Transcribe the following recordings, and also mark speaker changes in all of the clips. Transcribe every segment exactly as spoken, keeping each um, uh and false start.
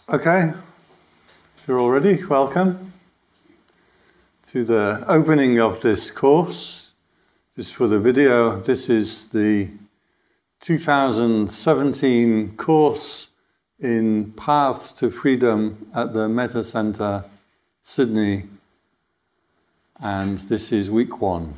Speaker 1: Okay, if you're all ready, welcome to the opening of this course. Just for the video, this is the two thousand seventeen course in Paths to Freedom at the Metta Centre, Sydney, and this is week one.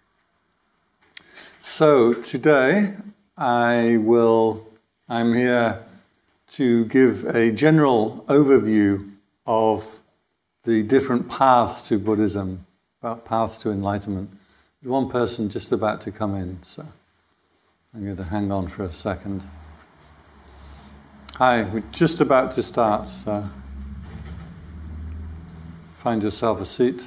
Speaker 1: So today I will, I'm here to give a general overview of the different paths to Buddhism, about paths to enlightenment. There's one person just about to come in, so I'm going to hang on for a second. Hi, we're just about to start, so find yourself a seat.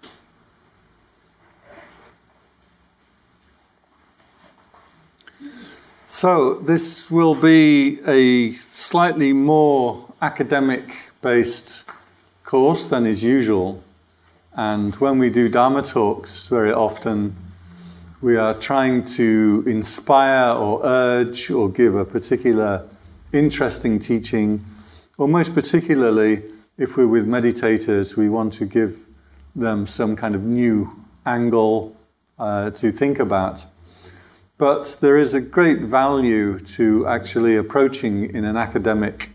Speaker 1: So this will be a slightly more academic-based course than is usual. And when we do Dharma talks, very often we are trying to inspire or urge or give a particular interesting teaching, or most particularly, if we're with meditators, we want to give them some kind of new angle uh, to think about. But there is a great value to actually approaching in an academic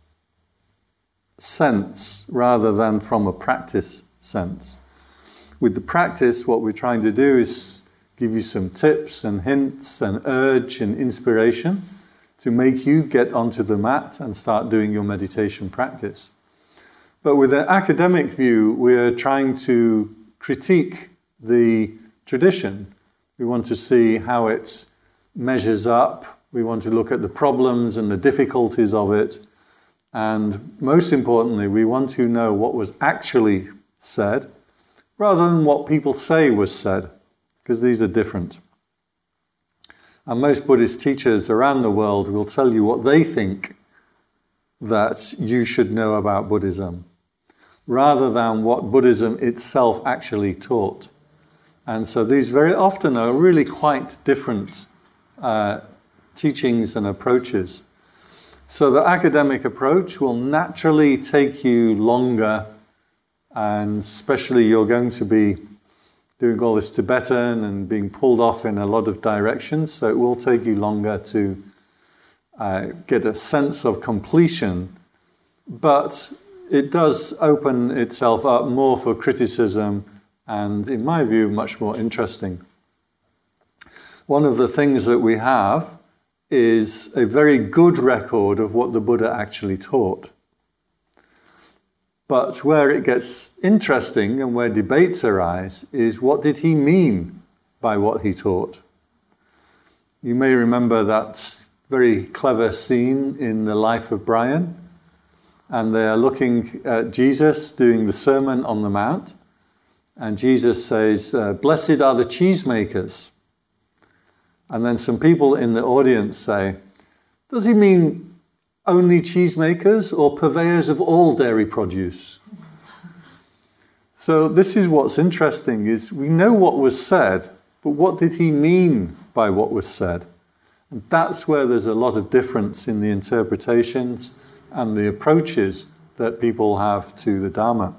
Speaker 1: sense rather than from a practice sense. With the practice, what we're trying to do is give you some tips and hints and urge and inspiration to make you get onto the mat and start doing your meditation practice. But with an academic view, we're trying to critique the tradition. We want to see how it measures up. We want to look at the problems and the difficulties of it. And most importantly, we want to know what was actually said rather than what people say was said, because these are different. And most Buddhist teachers around the world will tell you what they think that you should know about Buddhism, rather than what Buddhism itself actually taught. And so these very often are really quite different uh, teachings and approaches. So the academic approach will naturally take you longer, and especially you're going to be doing all this Tibetan and being pulled off in a lot of directions, so it will take you longer to uh, get a sense of completion. But it does open itself up more for criticism, and in my view, much more interesting. One of the things that we have is a very good record of what the Buddha actually taught. But where it gets interesting and where debates arise is, what did he mean by what he taught? You may remember that very clever scene in the life of Brian, and they are looking at Jesus doing the Sermon on the Mount. And Jesus says, uh, blessed are the cheesemakers. And then some people in the audience say, does he mean only cheesemakers or purveyors of all dairy produce? So this is what's interesting, is we know what was said, but what did he mean by what was said? And that's where there's a lot of difference in the interpretations and the approaches that people have to the Dharma.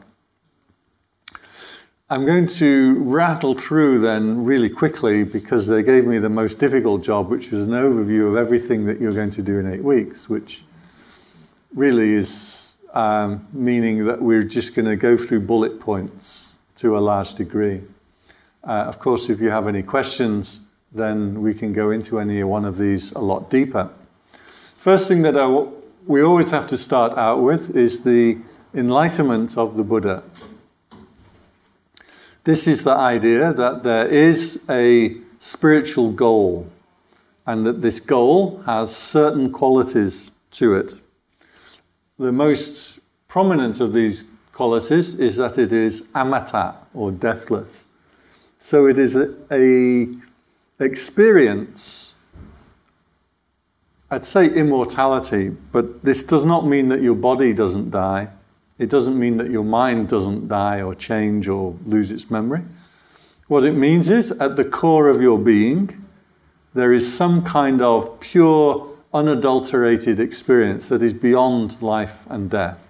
Speaker 1: I'm going to rattle through then really quickly, because they gave me the most difficult job, which was an overview of everything that you're going to do in eight weeks, which really is um, meaning that we're just going to go through bullet points to a large degree. Uh, of course, if you have any questions, then we can go into any one of these a lot deeper. First thing that I w- we always have to start out with is the enlightenment of the Buddha. This is the idea that there is a spiritual goal, and that this goal has certain qualities to it. The most prominent of these qualities is that it is amata, or deathless. So it is a, a experience, I'd say immortality, but this does not mean that your body doesn't die. It doesn't mean that your mind doesn't die or change or lose its memory. What it means is, at the core of your being, there is some kind of pure, unadulterated experience that is beyond life and death.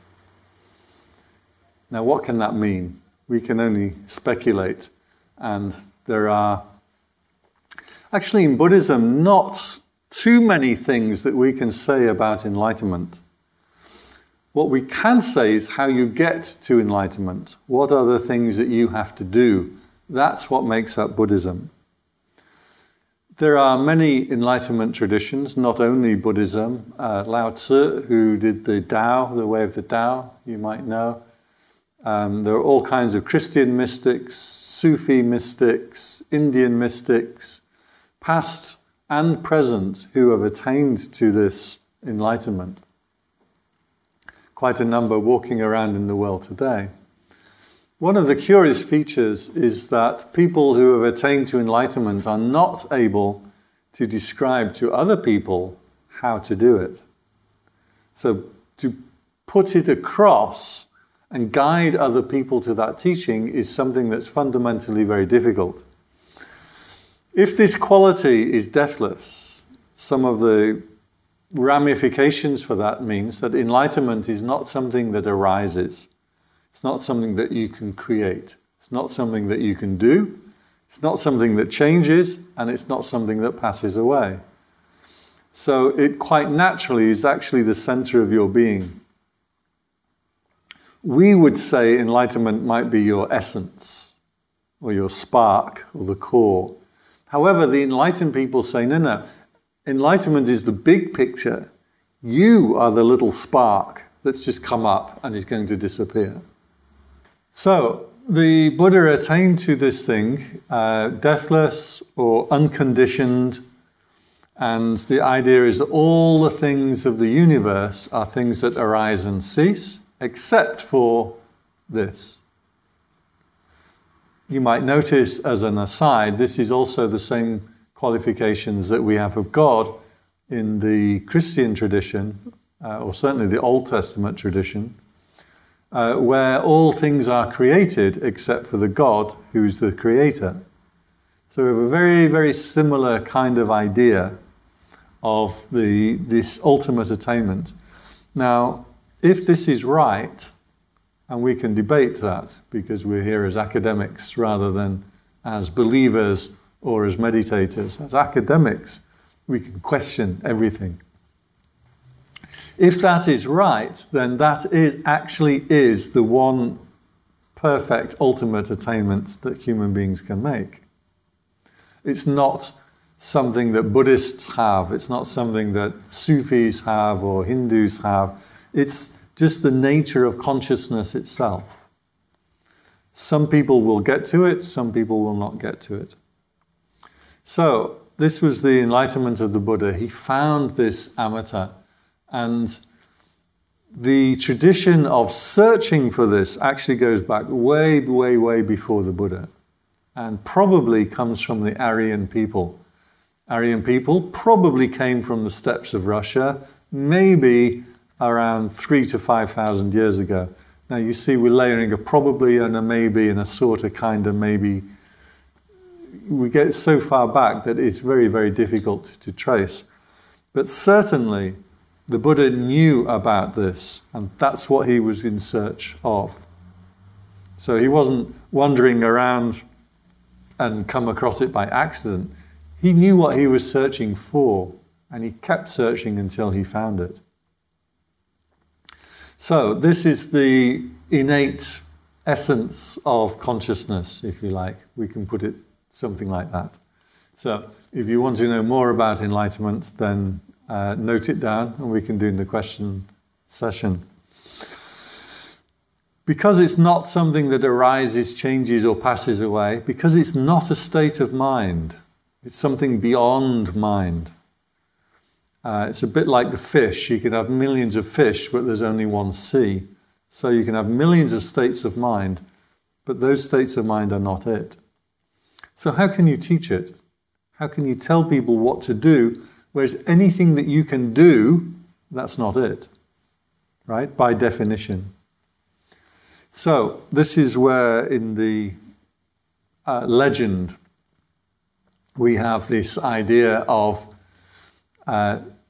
Speaker 1: Now, what can that mean? We can only speculate. And there are, actually in Buddhism, not too many things that we can say about enlightenment. What we can say is how you get to enlightenment. What are the things that you have to do? That's what makes up Buddhism. There are many enlightenment traditions, not only Buddhism. Uh, Lao Tzu, who did the Tao, the way of the Tao, you might know. Um, there are all kinds of Christian mystics, Sufi mystics, Indian mystics, past and present, who have attained to this enlightenment. Quite a number walking around in the world today. One of the curious features is that people who have attained to enlightenment are not able to describe to other people how to do it. So to put it across and guide other people to that teaching is something that's fundamentally very difficult. If this quality is deathless, some of the ramifications for that means that enlightenment is not something that arises. It's not something that you can create. It's not something that you can do. It's not something that changes, and it's not something that passes away. So it quite naturally is actually the center of your being. We would say enlightenment might be your essence, or your spark, or the core. However, the enlightened people say, no, no, enlightenment is the big picture. You are the little spark that's just come up and is going to disappear. So, the Buddha attained to this thing, uh, deathless or unconditioned, and the idea is that all the things of the universe are things that arise and cease, except for this. You might notice, as an aside, this is also the same qualifications that we have of God in the Christian tradition, uh, or certainly the Old Testament tradition, uh, where all things are created except for the God who is the creator. So we have a very, very similar kind of idea of the this ultimate attainment. Now, if this is right, and we can debate that because we're here as academics rather than as believers or as meditators. As academics, we can question everything. If that is right, then that is actually is the one perfect ultimate attainment that human beings can make. It's not something that Buddhists have. It's not something that Sufis have or Hindus have. It's just the nature of consciousness itself. Some people will get to it, some people will not get to it. So, this was the enlightenment of the Buddha. He found this amitta, and the tradition of searching for this actually goes back way, way, way before the Buddha, and probably comes from the Aryan people. Aryan people probably came from the steppes of Russia, maybe around three to five thousand years ago. Now you see we're layering a probably and a maybe and a sort of kind of maybe. We get so far back that it's very, very difficult to trace. But certainly the Buddha knew about this, and that's what he was in search of. So he wasn't wandering around and come across it by accident. He knew what he was searching for, and he kept searching until he found it. So this is the innate essence of consciousness, if you like. We can put it something like that. So if you want to know more about enlightenment, then uh, note it down and we can do the question session. Because it's not something that arises, changes or passes away, because it's not a state of mind, it's something beyond mind. Uh, it's a bit like the fish. You can have millions of fish, but there's only one sea. So you can have millions of states of mind, but those states of mind are not it. So how can you teach it? How can you tell people what to do, whereas anything that you can do, that's not it, right? By definition. So this is where in the uh, legend we have this idea of uh,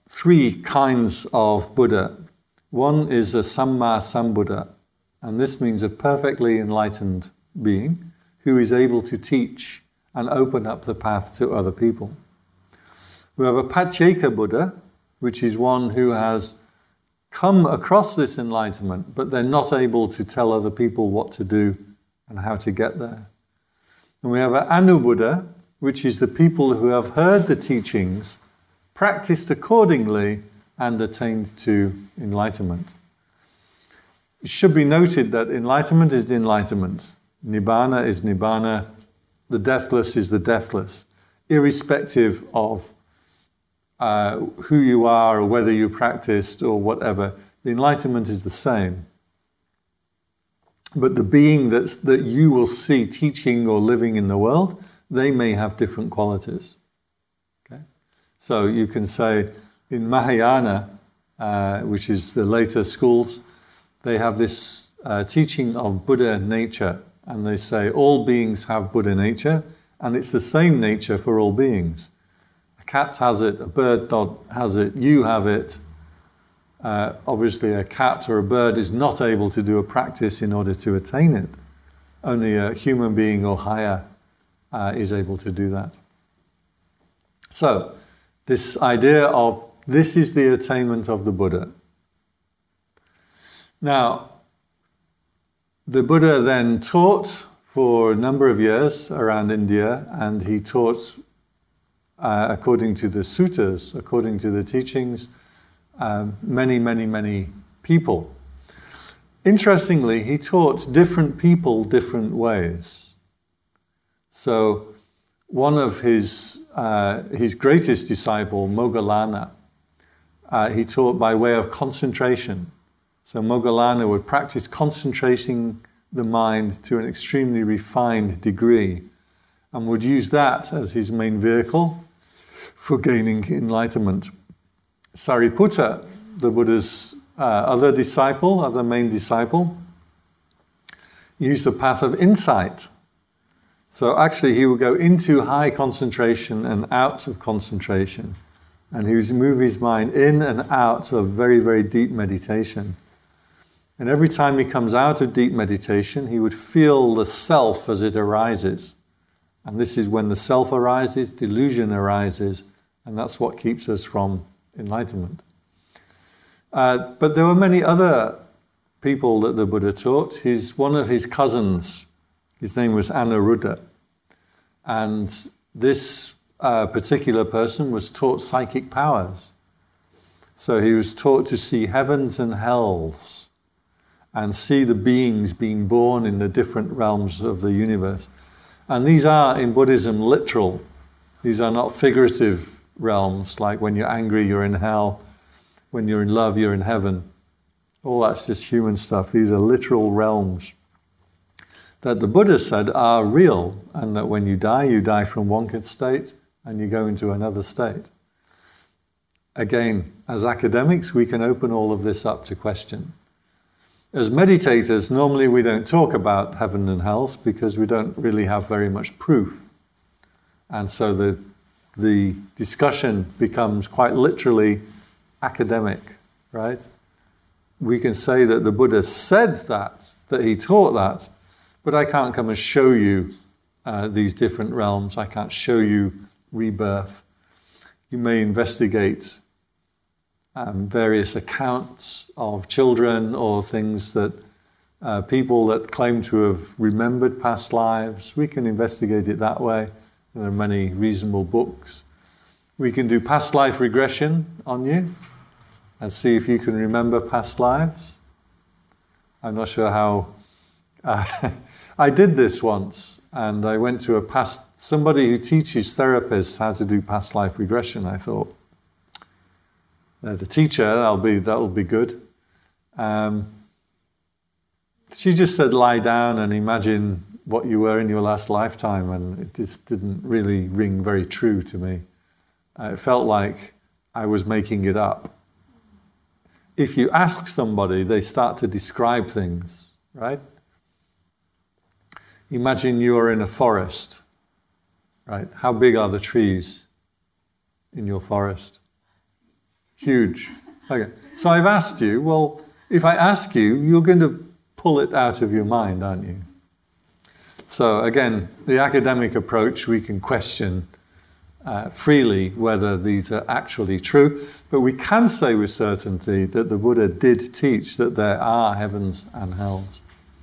Speaker 1: three kinds of Buddha. One is a Samma Sambuddha, and this means a perfectly enlightened being who is able to teach and open up the path to other people. We have a Pacceka Buddha, which is one who has come across this enlightenment, but they're not able to tell other people what to do and how to get there. And we have an Anu Buddha, which is the people who have heard the teachings, practiced accordingly, and attained to enlightenment. It should be noted that enlightenment is enlightenment. Nibbana is Nibbana. The deathless is the deathless, irrespective of uh, who you are or whether you practiced or whatever. The enlightenment is the same. But the being that's, that you will see teaching or living in the world, they may have different qualities. Okay? So you can say in Mahayana, uh, which is the later schools, they have this uh, teaching of Buddha nature. And they say all beings have Buddha nature, and it's the same nature for all beings. A cat has it, a bird has it, you have it. Uh, obviously, a cat or a bird is not able to do a practice in order to attain it. Only a human being or higher uh, is able to do that. So, this idea of this is the attainment of the Buddha. Now, the Buddha then taught for a number of years around India, and he taught uh, according to the suttas, according to the teachings, um, many, many, many people. Interestingly, he taught different people different ways. So one of his, uh, his greatest disciple, Moggallana, uh, he taught by way of concentration. So Moggallana would practice concentrating the mind to an extremely refined degree and would use that as his main vehicle for gaining enlightenment. Sariputta, the Buddha's uh, other disciple, other main disciple, used the path of insight. So actually he would go into high concentration and out of concentration, and he would move his mind in and out of very, very deep meditation. And every time he comes out of deep meditation, he would feel the self as it arises. And this is when the self arises, delusion arises, and that's what keeps us from enlightenment. Uh, but there were many other people that the Buddha taught. His, one of his cousins, his name was Anuruddha. And this uh, particular person was taught psychic powers. So he was taught to see heavens and hells, and see the beings being born in the different realms of the universe. And these are, in Buddhism, literal. These are not figurative realms, like when you're angry, you're in hell. When you're in love, you're in heaven. All that's just human stuff. These are literal realms that the Buddha said are real, and that when you die, you die from one state and you go into another state. Again, as academics, we can open all of this up to question. As meditators, normally we don't talk about heaven and hell because we don't really have very much proof. And so the, the discussion becomes quite literally academic, right? We can say that the Buddha said that, that he taught that, but I can't come and show you uh, these different realms. I can't show you rebirth. You may investigate Um, various accounts of children or things that uh, people that claim to have remembered past lives. We can investigate it that way. There are many reasonable books. We can do past life regression on you and see if you can remember past lives. I'm not sure how... Uh, I did this once, and I went to a past... somebody who teaches therapists how to do past life regression. I thought, Uh, the teacher, that'll be that'll be good. Um, she just said, lie down and imagine what you were in your last lifetime, and it just didn't really ring very true to me. Uh, it felt like I was making it up. If you ask somebody, they start to describe things, right? Imagine you are in a forest, right? How big are the trees in your forest? Huge. Okay. So I've asked you, well, if I ask you, you're going to pull it out of your mind, aren't you? So again, the academic approach, we can question uh, freely whether these are actually true, but we can say with certainty that the Buddha did teach that there are heavens and hells.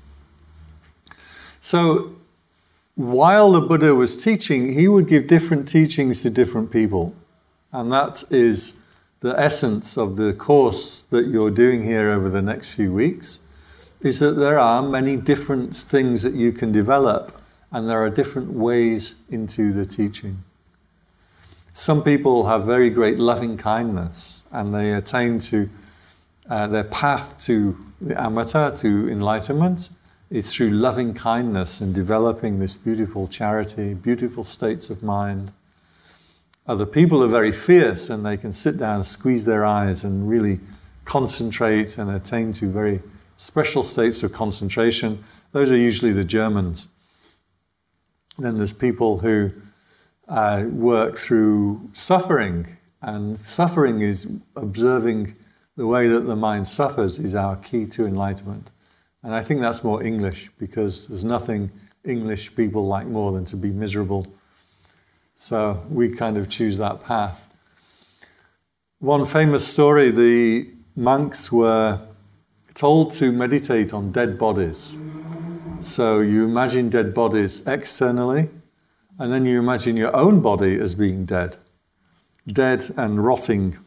Speaker 1: So while the Buddha was teaching, he would give different teachings to different people. And that is the essence of the course that you're doing here over the next few weeks, is that there are many different things that you can develop, and there are different ways into the teaching. Some people have very great loving kindness, and they attain to uh, their path to the Amata, to enlightenment, is through loving kindness and developing this beautiful charity, beautiful states of mind. Other people are very fierce, and they can sit down, squeeze their eyes, and really concentrate and attain to very special states of concentration. Those are usually the Germans. Then there's people who uh, work through suffering, and suffering is observing the way that the mind suffers is our key to enlightenment. And I think that's more English, because there's nothing English people like more than to be miserable. So we kind of choose that path. One famous story, the monks were told to meditate on dead bodies. So you imagine dead bodies externally, and then you imagine your own body as being dead. Dead and rotting.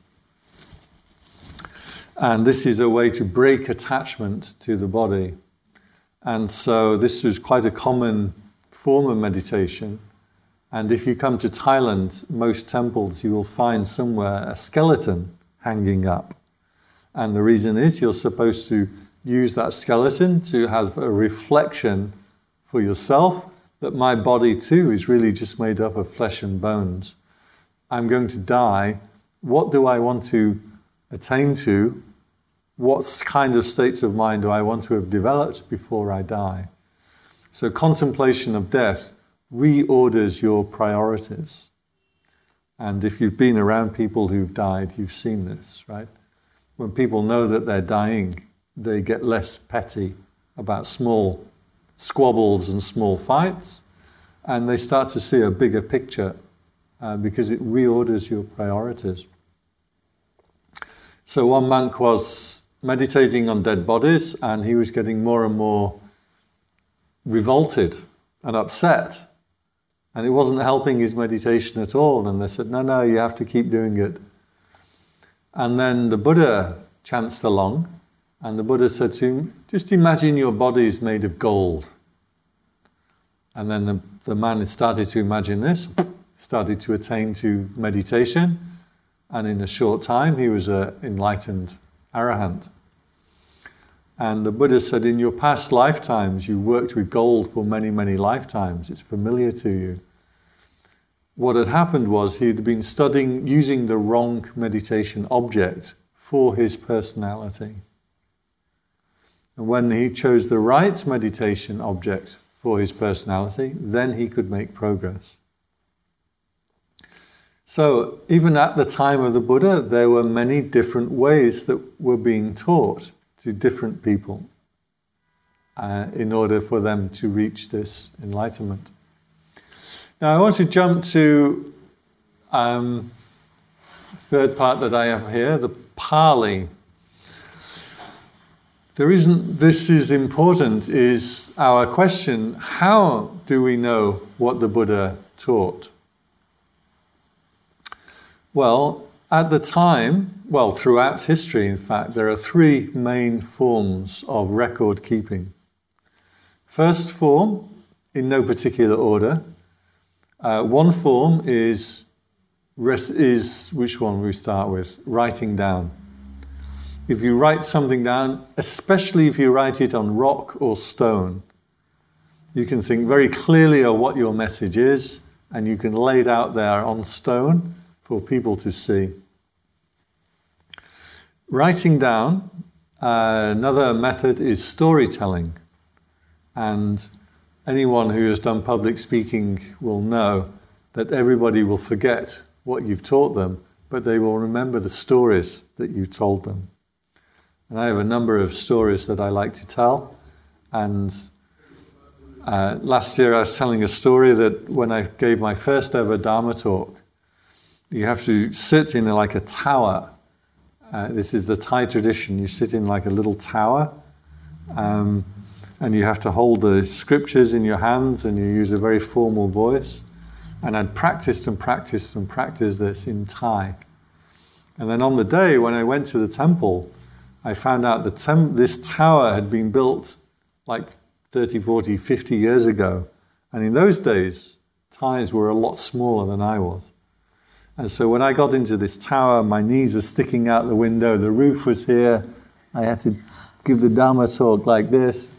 Speaker 1: And this is a way to break attachment to the body. And so this was quite a common form of meditation. And if you come to Thailand, most temples, you will find somewhere a skeleton hanging up. And the reason is you're supposed to use that skeleton to have a reflection for yourself that my body too is really just made up of flesh and bones. I'm going to die. What do I want to attain to? What kind of states of mind do I want to have developed before I die? So contemplation of death reorders your priorities. And if you've been around people who've died, you've seen this, right? When people know that they're dying, they get less petty about small squabbles and small fights, and they start to see a bigger picture uh, because it reorders your priorities. So one monk was meditating on dead bodies, and he was getting more and more revolted and upset. And it wasn't helping his meditation at all. And they said, no, no, you have to keep doing it. And then the Buddha chanced along, and the Buddha said to him, just imagine your body is made of gold. And then the, the man started to imagine this, started to attain to meditation, and in a short time he was an enlightened arahant. And the Buddha said, in your past lifetimes, you worked with gold for many, many lifetimes. It's familiar to you. What had happened was he had been studying, using the wrong meditation object for his personality. And when he chose the right meditation object for his personality, then he could make progress. So even at the time of the Buddha, there were many different ways that were being taught to different people uh, in order for them to reach this enlightenment. Now I want to jump to um, the third part that I have here, the Pali. The reason this is important is our question, how do we know what the Buddha taught? Well, at the time, well, throughout history, in fact, there are three main forms of record keeping. First form, in no particular order, uh, one form is, is, which one we start with? Writing down. If you write something down, especially if you write it on rock or stone, you can think very clearly of what your message is, and you can lay it out there on stone for people to see. Writing down, uh, another method is storytelling. And anyone who has done public speaking will know that everybody will forget what you've taught them, but they will remember the stories that you told them. And I have a number of stories that I like to tell. And uh, last year I was telling a story that when I gave my first ever Dharma talk, you have to sit in like a tower. Uh, this is the Thai tradition. You sit in like a little tower, um, and you have to hold the scriptures in your hands, and you use a very formal voice. And I'd practiced and practiced and practiced this in Thai. And then on the day when I went to the temple, I found out that tem- this tower had been built like thirty, forty, fifty years ago. And in those days, Thais were a lot smaller than I was. And so when I got into this tower, my knees were sticking out the window, the roof was here. I had to give the Dharma talk like this.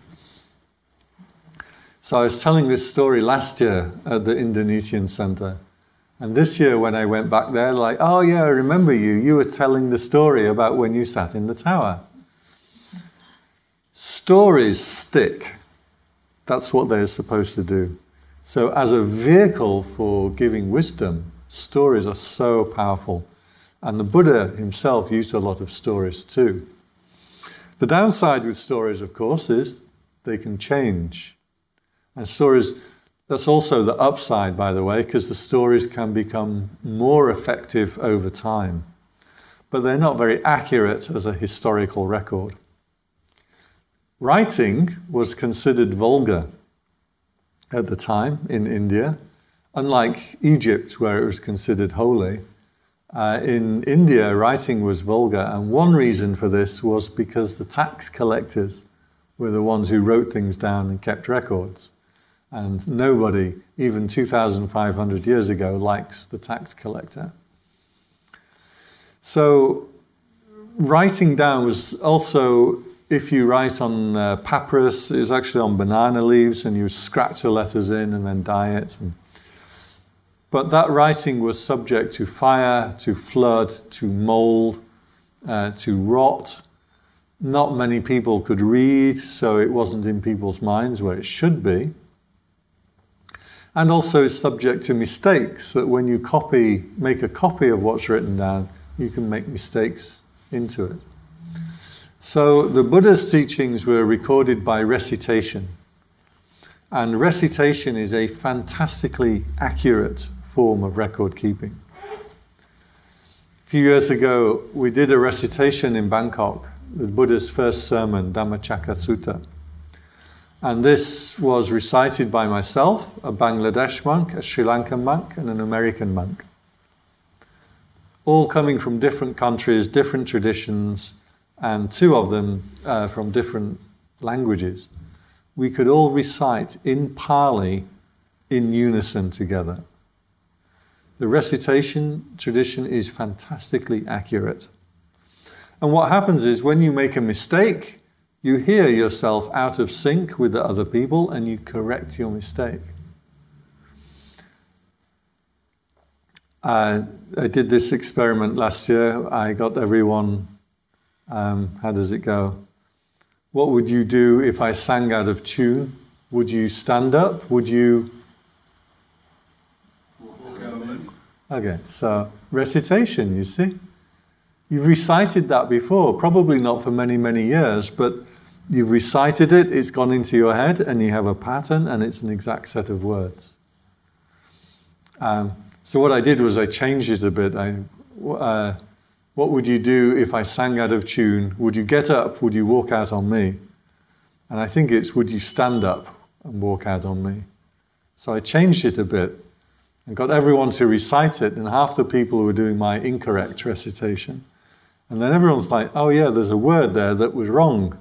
Speaker 1: So I was telling this story last year at the Indonesian Center. And this year when I went back there, like, oh yeah, I remember you. You were telling the story about when you sat in the tower. Stories stick. That's what they're supposed to do. So as a vehicle for giving wisdom, stories are so powerful. And the Buddha himself used a lot of stories too. The downside with stories, of course, is they can change. And stories, that's also the upside, by the way, because the stories can become more effective over time. But they're not very accurate as a historical record. Writing was considered vulgar at the time in India. Unlike Egypt, where it was considered holy, uh, in India, writing was vulgar. And one reason for this was because the tax collectors were the ones who wrote things down and kept records. And nobody, even two thousand five hundred years ago, likes the tax collector. So writing down was also, if you write on uh, papyrus, it's actually on banana leaves, and you scratch the letters in and then dye it. And, but that writing was subject to fire, to flood, to mold, uh, to rot. Not many people could read, so it wasn't in people's minds where it should be. And also is subject to mistakes, that when you copy, make a copy of what's written down, you can make mistakes into it. So the Buddha's teachings were recorded by recitation. And recitation is a fantastically accurate form of record keeping. A few years ago, we did a recitation in Bangkok, the Buddha's first sermon, Dhammacakka Sutta. And this was recited by myself, a Bangladesh monk, a Sri Lankan monk, and an American monk. All coming from different countries, different traditions, and two of them uh, from different languages. We could all recite in Pali in unison together. The recitation tradition is fantastically accurate. And what happens is when you make a mistake, you hear yourself out of sync with the other people and you correct your mistake. Uh, I did this experiment last year. I got everyone, um, how does it go? What would you do if I sang out of tune? Would you stand up? Would you... Okay, so recitation, you see. You've recited that before, probably not for many, many years, but you've recited it, it's gone into your head, and you have a pattern, and it's an exact set of words. Um, so what I did was I changed it a bit. I, uh, what would you do if I sang out of tune? Would you get up? Would you walk out on me? And I think it's, would you stand up and walk out on me? So I changed it a bit and got everyone to recite it, and half the people were doing my incorrect recitation. And then everyone's like, oh yeah, there's a word there that was wrong.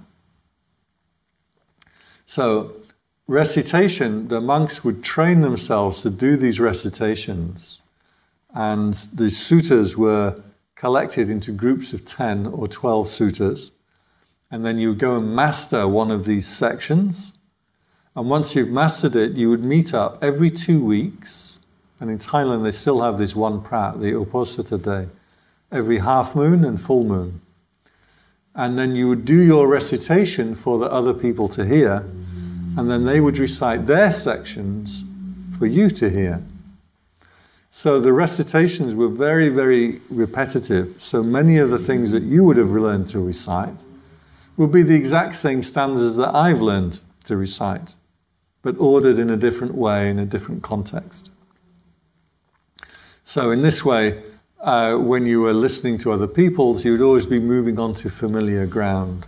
Speaker 1: So recitation, the monks would train themselves to do these recitations. And the suttas were collected into groups of ten or twelve suttas. And then you would go and master one of these sections. And once you've mastered it, you would meet up every two weeks. And in Thailand, they still have this one prat, the Uposatha day, every half moon and full moon. And then you would do your recitation for the other people to hear, and then they would recite their sections for you to hear. So the recitations were very, very repetitive. So many of the things that you would have learned to recite would be the exact same stanzas that I've learned to recite, but ordered in a different way, in a different context. So in this way, uh, when you were listening to other people's, you would always be moving on to familiar ground.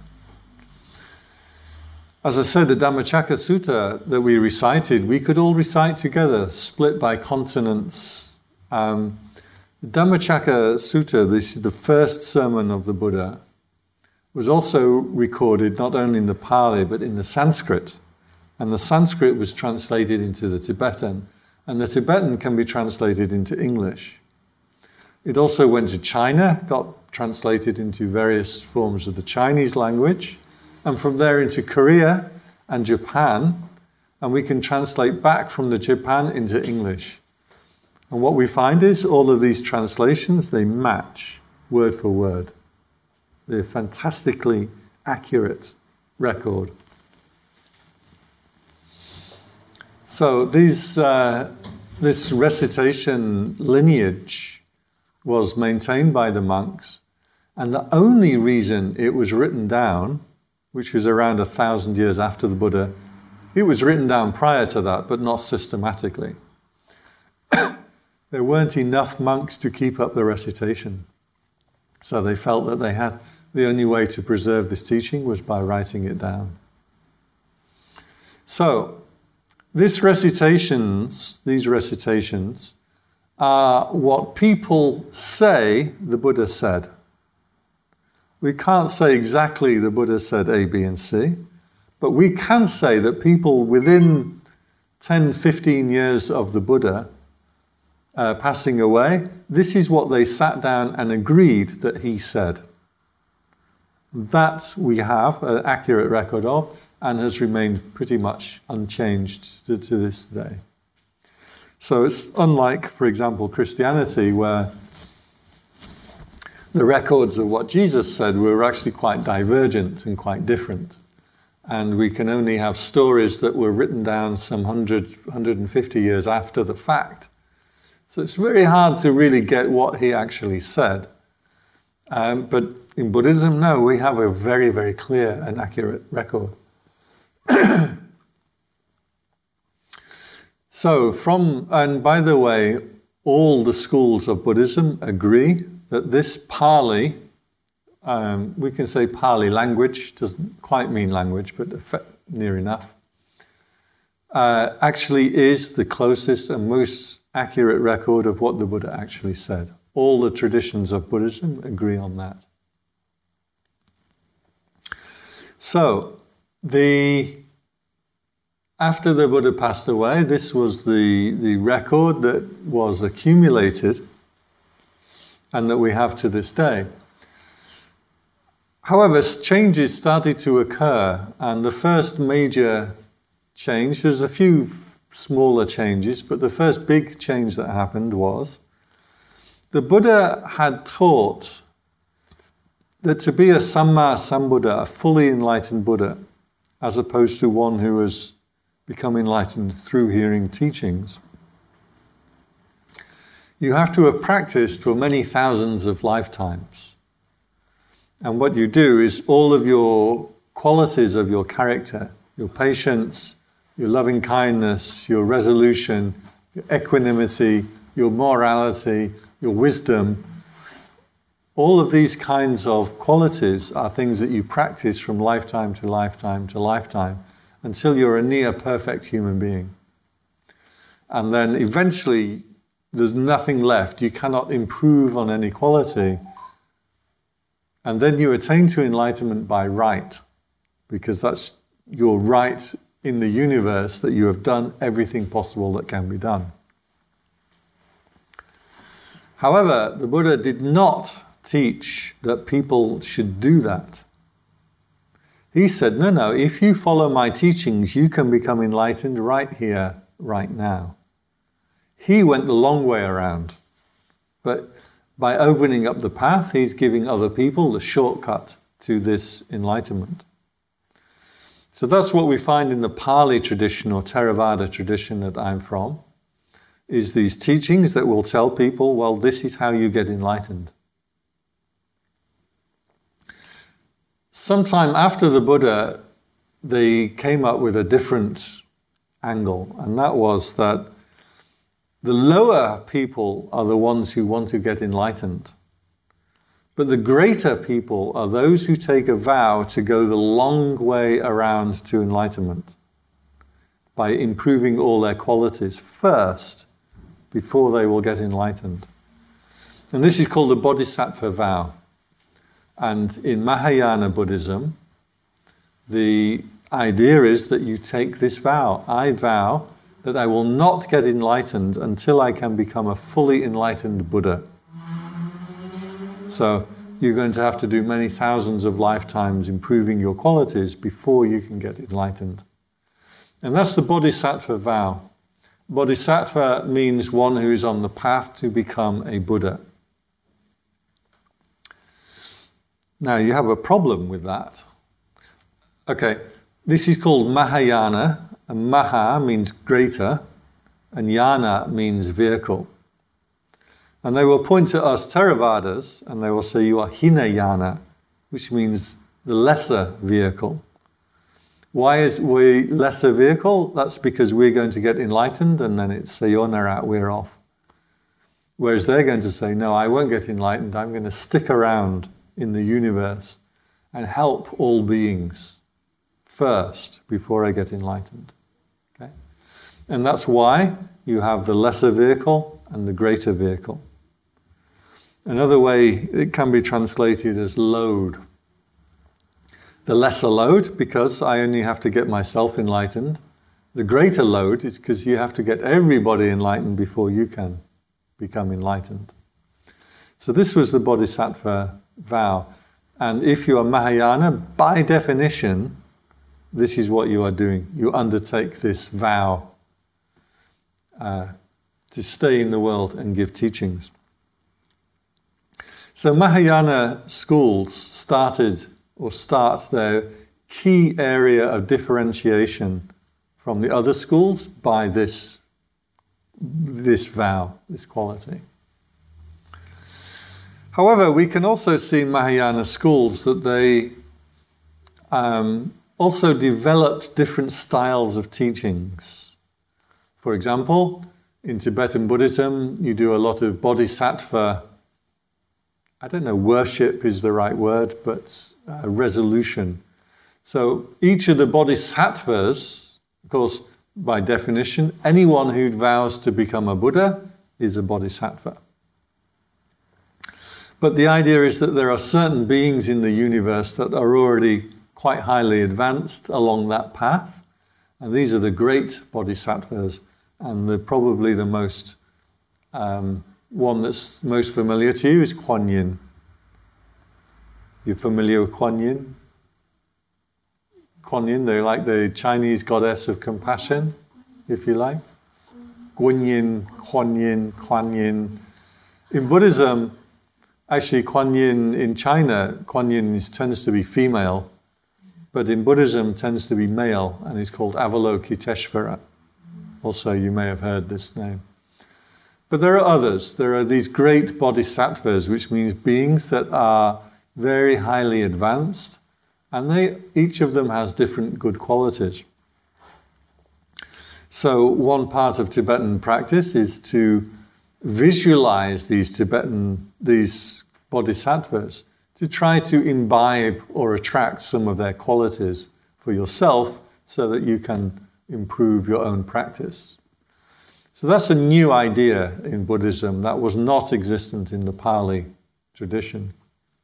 Speaker 1: As I said, the Dhammacakka Sutta that we recited, we could all recite together, split by consonants. Um, the Dhammacakka Sutta, this is the first sermon of the Buddha, was also recorded not only in the Pali but in the Sanskrit. And the Sanskrit was translated into the Tibetan, and the Tibetan can be translated into English. It also went to China, got translated into various forms of the Chinese language, and from there into Korea and Japan, and we can translate back from the Japan into English. And what we find is all of these translations, they match word for word. They're a fantastically accurate record. So these, uh, this recitation lineage was maintained by the monks, and the only reason it was written down, which was around a thousand years after the Buddha, it was written down prior to that, but not systematically. There weren't enough monks to keep up the recitation. So they felt that they had the only way to preserve this teaching was by writing it down. So, this recitations, these recitations are what people say the Buddha said. We can't say exactly the Buddha said A, B, and C, but we can say that people within ten, fifteen years of the Buddha uh, passing away, this is what they sat down and agreed that he said. That we have an accurate record of and has remained pretty much unchanged to, to this day. So it's unlike, for example, Christianity, where the records of what Jesus said were actually quite divergent and quite different. And we can only have stories that were written down some one hundred, one hundred fifty years after the fact. So it's very hard to really get what he actually said. Um, but in Buddhism, no, we have a very, very clear and accurate record. So from, and by the way, all the schools of Buddhism agree that this Pali, um, we can say Pali language, doesn't quite mean language, but near enough, uh, actually is the closest and most accurate record of what the Buddha actually said. All the traditions of Buddhism agree on that. So, the after the Buddha passed away, this was the, the record that was accumulated and that we have to this day. However, changes started to occur, and the first major change, there's a few f- smaller changes, but the first big change that happened was the Buddha had taught that to be a Samma Sambuddha, a fully enlightened Buddha, as opposed to one who has become enlightened through hearing teachings, you have to have practiced for many thousands of lifetimes. And what you do is all of your qualities of your character, your patience, your loving kindness, your resolution, your equanimity, your morality, your wisdom, all of these kinds of qualities are things that you practice from lifetime to lifetime to lifetime until you're a near perfect human being. And then eventually there's nothing left. You cannot improve on any quality. And then you attain to enlightenment by right, because that's your right in the universe that you have done everything possible that can be done. However, the Buddha did not teach that people should do that. He said, no, no, if you follow my teachings, you can become enlightened right here, right now. He went the long way around. But by opening up the path, he's giving other people the shortcut to this enlightenment. So that's what we find in the Pali tradition or Theravada tradition that I'm from. is these teachings that will tell people, well, this is how you get enlightened. Sometime after the Buddha, they came up with a different angle, and that was that the lower people are the ones who want to get enlightened. But the greater people are those who take a vow to go the long way around to enlightenment by improving all their qualities first before they will get enlightened. And this is called the Bodhisattva vow. And in Mahayana Buddhism, the idea is that you take this vow. I vow that I will not get enlightened until I can become a fully enlightened Buddha. So you're going to have to do many thousands of lifetimes improving your qualities before you can get enlightened. And that's the Bodhisattva vow. Bodhisattva means one who is on the path to become a Buddha. Now you have a problem with that. Okay, this is called Mahayana, and Maha means greater, and Yana means vehicle. And they will point to us Theravadas, and they will say, you are Hinayana, which means the lesser vehicle. Why is we lesser vehicle? That's because we're going to get enlightened, and then it's sayonara, we're off. Whereas they're going to say, no, I won't get enlightened, I'm going to stick around in the universe and help all beings first before I get enlightened. Okay? And that's why you have the lesser vehicle and the greater vehicle. Another way it can be translated as load. The lesser load, because I only have to get myself enlightened. The greater load is because you have to get everybody enlightened before you can become enlightened. So this was the Bodhisattva vow. And if you are Mahayana, by definition, this is what you are doing. You undertake this vow uh, to stay in the world and give teachings. So Mahayana schools started or start their key area of differentiation from the other schools by this, this vow, this quality. However, we can also see in Mahayana schools that they um, also developed different styles of teachings. For example, in Tibetan Buddhism, you do a lot of bodhisattva, I don't know, worship is the right word, but uh, resolution. So each of the bodhisattvas, of course, by definition, anyone who vows to become a Buddha is a bodhisattva. But the idea is that there are certain beings in the universe that are already quite highly advanced along that path. And these are the great bodhisattvas, and the, probably the most um, one that's most familiar to you is Kuan Yin. You're familiar with Kuan Yin? Kuan Yin, they're like the Chinese goddess of compassion, if you like. Guan Yin, Kuan Yin, Kuan Yin. In Buddhism, actually Kuan Yin in China, Kuan Yin is, tends to be female, but in Buddhism tends to be male, and is called Avalokiteshvara. Also, you may have heard this name. But there are others. There are these great bodhisattvas, which means beings that are very highly advanced, and they each of them has different good qualities. So one part of Tibetan practice is to visualize these Tibetan, these bodhisattvas, to try to imbibe or attract some of their qualities for yourself so that you can improve your own practice. So that's a new idea in Buddhism that was not existent in the Pali tradition.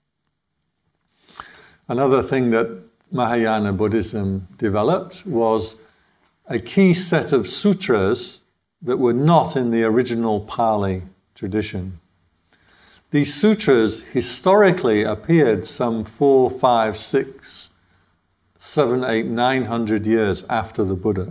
Speaker 1: Another thing that Mahayana Buddhism developed was a key set of sutras that were not in the original Pali tradition. These sutras historically appeared some four, five, six, seven, eight, nine hundred years after the Buddha.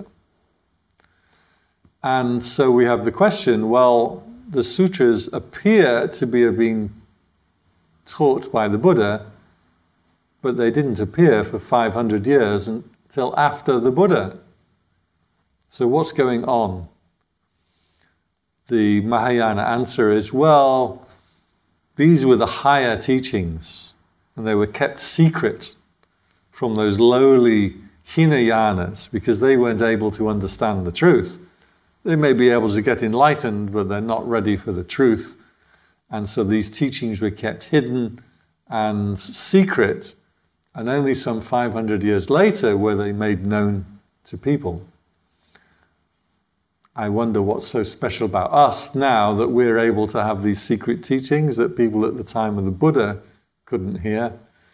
Speaker 1: And so we have the question, well, the sutras appear to be being taught by the Buddha, but they didn't appear for five hundred years until after the Buddha. So what's going on? the Mahayana answer is, well, these were the higher teachings, and they were kept secret from those lowly Hinayanas because they weren't able to understand the truth. They may be able to get enlightened, but they're not ready for the truth. And so these teachings were kept hidden and secret, and only some five hundred years later were they made known to people. I wonder what's so special about us now that we're able to have these secret teachings that people at the time of the Buddha couldn't hear.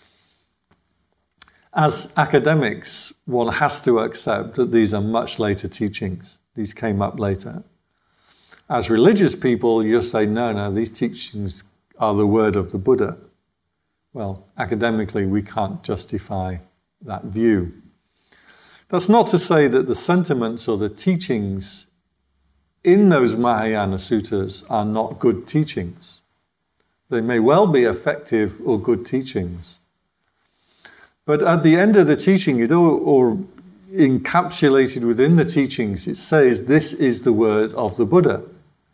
Speaker 1: As academics, one has to accept that these are much later teachings. These came up later. As religious people, you'll say, no, no, these teachings are the word of the Buddha. Well, academically, we can't justify that view. That's not to say that the sentiments or the teachings in those Mahayana suttas are not good teachings. They may well be effective or good teachings. But at the end of the teaching, it all, or encapsulated within the teachings, it says, this is the word of the Buddha.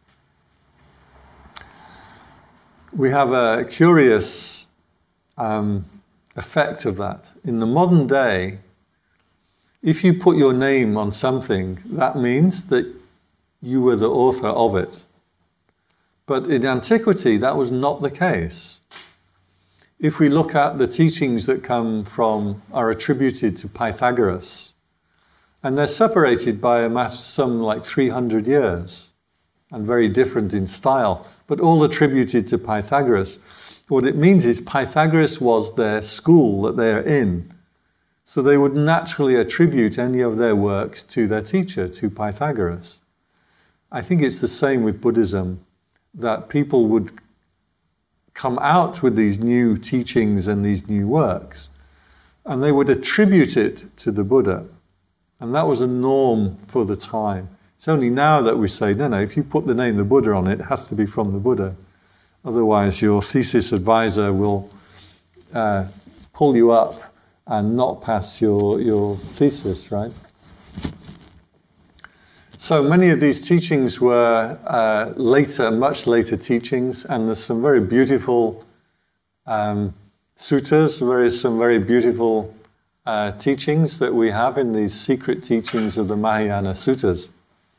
Speaker 1: We have a curious um, effect of that. In the modern day, if you put your name on something, that means that you were the author of it. But in antiquity, that was not the case. If we look at the teachings that come from, are attributed to Pythagoras, and they're separated by a matter, some like three hundred years, and very different in style, but all attributed to Pythagoras. What it means is Pythagoras was their school that they're in. So they would naturally attribute any of their works to their teacher, to Pythagoras. I think it's the same with Buddhism, that people would come out with these new teachings and these new works, and they would attribute it to the Buddha. And that was a norm for the time. It's only now that we say, no, no, if you put the name the Buddha on it, it has to be from the Buddha. Otherwise, your thesis advisor will uh, pull you up and not pass your, your thesis, right? So many of these teachings were uh, later, much later teachings, and there's some very beautiful um, suttas, very, some very beautiful uh, teachings that we have in these secret teachings of the Mahayana suttas.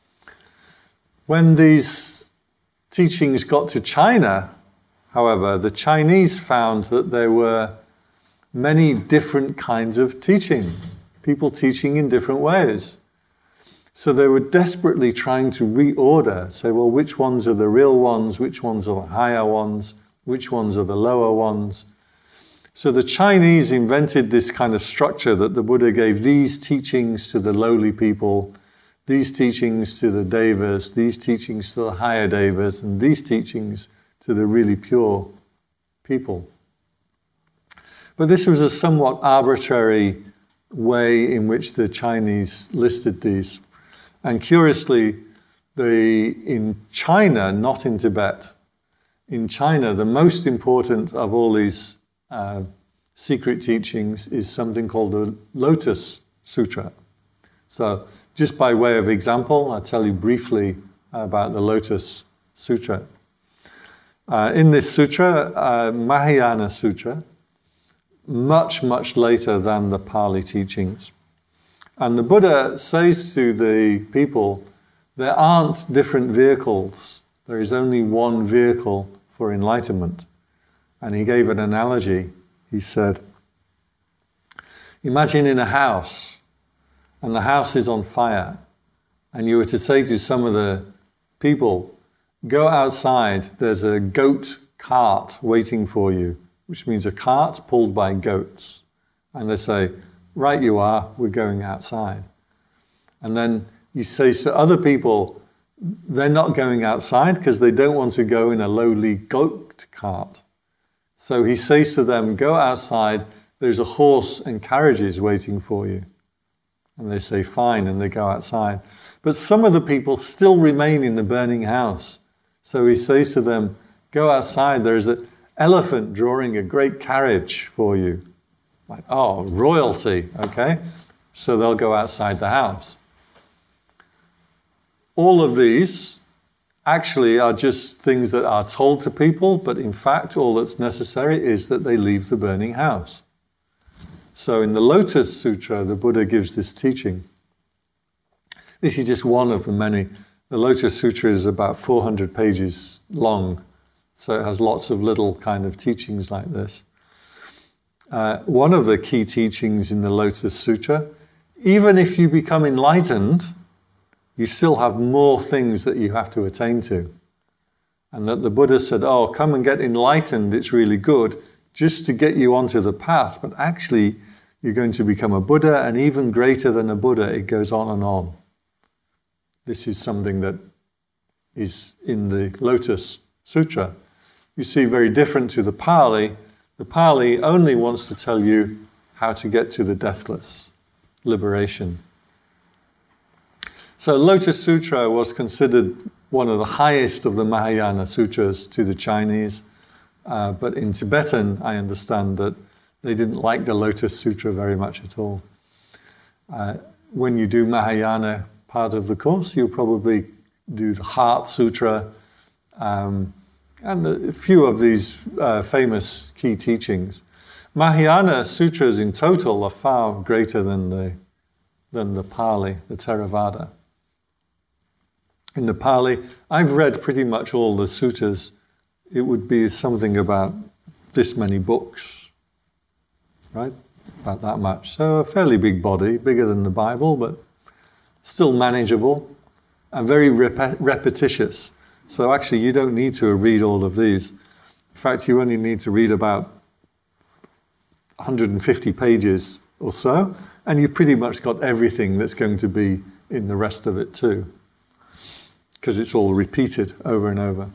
Speaker 1: When these teachings got to China, however, the Chinese found that there were many different kinds of teaching, people teaching in different ways. So they were desperately trying to reorder, say, well, which ones are the real ones, which ones are the higher ones, which ones are the lower ones. So the Chinese invented this kind of structure that the Buddha gave these teachings to the lowly people, these teachings to the devas, these teachings to the higher devas, and these teachings to the really pure people. But this was a somewhat arbitrary way in which the Chinese listed these. And curiously, the, in China, not in Tibet, in China, the most important of all these uh, secret teachings is something called the Lotus Sutra. So, just by way of example, I'll tell you briefly about the Lotus Sutra. Uh, in this sutra, uh, Mahayana Sutra, much, much later than the Pali teachings. And the Buddha says to the people, there aren't different vehicles. There is only one vehicle for enlightenment. And he gave an analogy. He said, imagine in a house, and the house is on fire, and you were to say to some of the people, go outside, there's a goat cart waiting for you, which means a cart pulled by goats. And they say, right you are, we're going outside. And then you say to other people, they're not going outside because they don't want to go in a lowly goat cart. So he says to them, go outside, there's a horse and carriages waiting for you. And they say, fine, and they go outside. But some of the people still remain in the burning house. So he says to them, go outside, there's an elephant drawing a great carriage for you. Like, oh, royalty, okay? So they'll go outside the house. All of these actually are just things that are told to people, but in fact all that's necessary is that they leave the burning house. So in the Lotus Sutra, the Buddha gives this teaching. This is just one of the many. The Lotus Sutra is about four hundred pages long, so it has lots of little kind of teachings like this. Uh, one of the key teachings in the Lotus Sutra, even if you become enlightened, you still have more things that you have to attain to. And that the Buddha said, oh, come and get enlightened, it's really good, just to get you onto the path. But actually, you're going to become a Buddha, and even greater than a Buddha, it goes on and on. This is something that is in the Lotus Sutra. You see, very different to the Pali. The Pali only wants to tell you how to get to the deathless, liberation. So Lotus Sutra was considered one of the highest of the Mahayana sutras to the Chinese, uh, but in Tibetan I understand that they didn't like the Lotus Sutra very much at all. Uh, when you do Mahayana part of the course, you'll probably do the Heart Sutra, um, and the, a few of these uh, famous key teachings. Mahayana sutras in total are far greater than the, than the Pali, the Theravada. In the Pali, I've read pretty much all the sutras. It would be something about this many books, right? About that much. So a fairly big body, bigger than the Bible, but still manageable and very rep- repetitious. So actually you don't need to read all of these. In fact, you only need to read about one hundred fifty pages or so, and you've pretty much got everything that's going to be in the rest of it too, because it's all repeated over and over.